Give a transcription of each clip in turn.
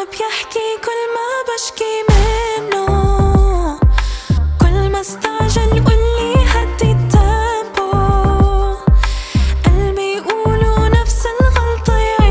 بيحكي كل ما بشكي منه، كل ما استعجل قولي هدي التيمبو، قلبي يقولوا نفس الغلطة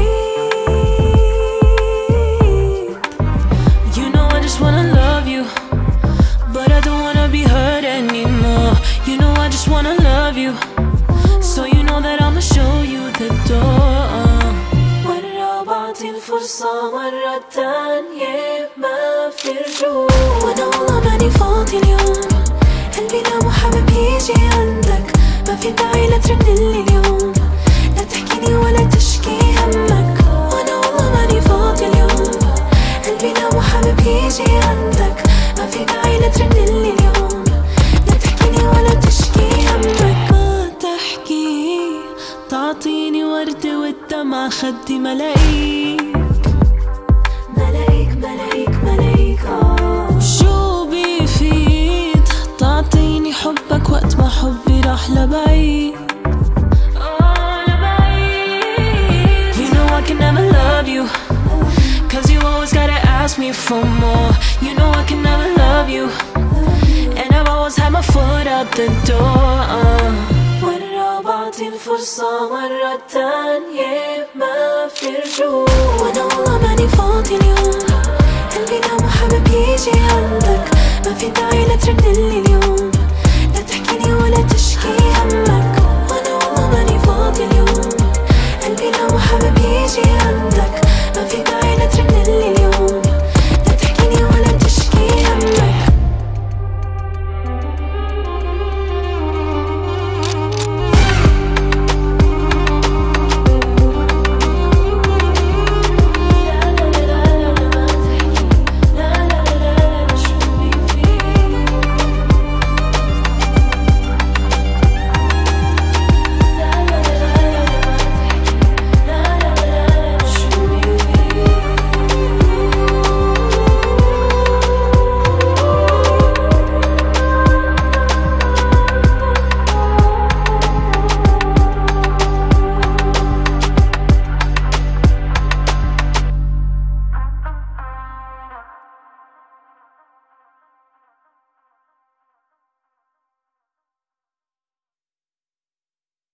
يعيد. You know I just wanna love you, but I don't wanna be hurt anymore. You know I just wanna love you, so you know that I'ma show you the door. مرة بعطي الفرصة مرة تانية ما في رجوع، وانا والله ماني فاضي اليوم، قلبي لو حابب يجي عندك ما في داعي لا ترنلي اليوم، لا تحكيلي ولا تشكي همك، وانا والله ماني فاضي اليوم، قلبي لو حابب يجي عندك ما في داعي لا ترنلي اليوم، لا تحكيلي ولا تشكي همك. ما تحكي تعطيني ورد والدمع خدي ملاقيك ملاقيك ملاقيك ملاقيك. شو بيفيد تعطيني حبك وقت ما حبي راح لبعيد لبعيد. You know I can never love you, cause you always gotta ask me for more. You know I can never love you, and I've always had my foot out the door. مرة بعطي الفرصة مرة تانية ما في رجوع، وانا والله ماني فاضي